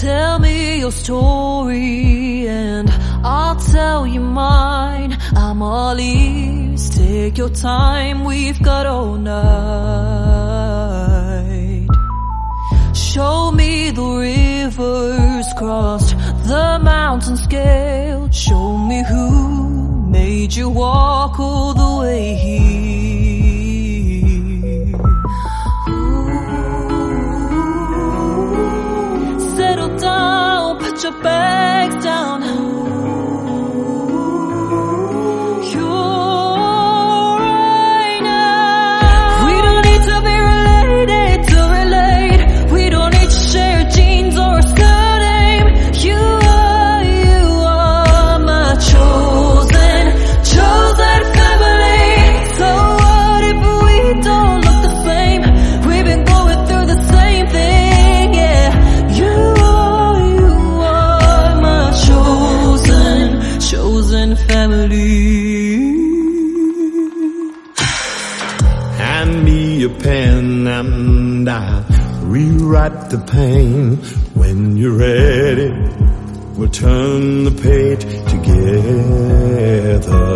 Tell me your story and I'll tell you mine. I'm all ears, take your time, we've got all night. Show me the rivers crossed, the mountains scaled. Show me who made you walk all the way here. Settle down, put your bags down. Hand me a pen and I'll rewrite the pain. When you're ready, we'll turn the page together.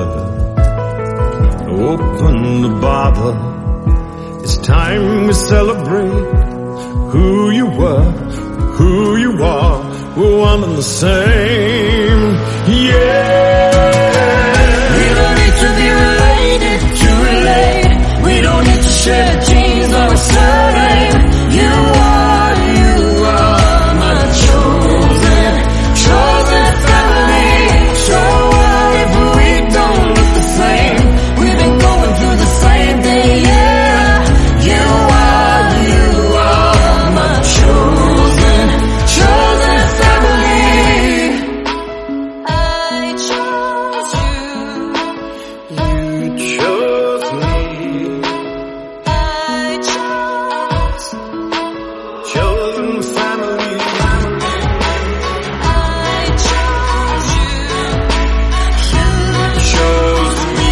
Open the bottle, it's time we celebrate who you were, who you are. We're one and the same, yeah. Share genes or a surname. You are my chosen family. So what if we don't look the same? We've been going through the same thing, yeah. You are my chosen family. I chose you. You chose me. Chosen family. I chose you. You chose me.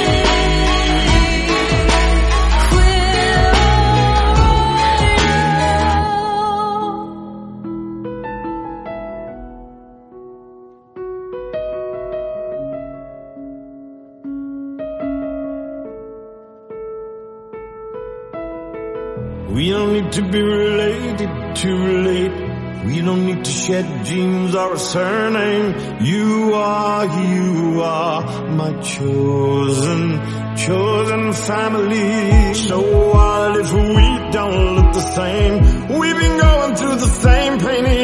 We don't need to be related to relate. We don't need to shed genes or a surname. You are my chosen family. So what if we don't look the same? We've been going through the same pain.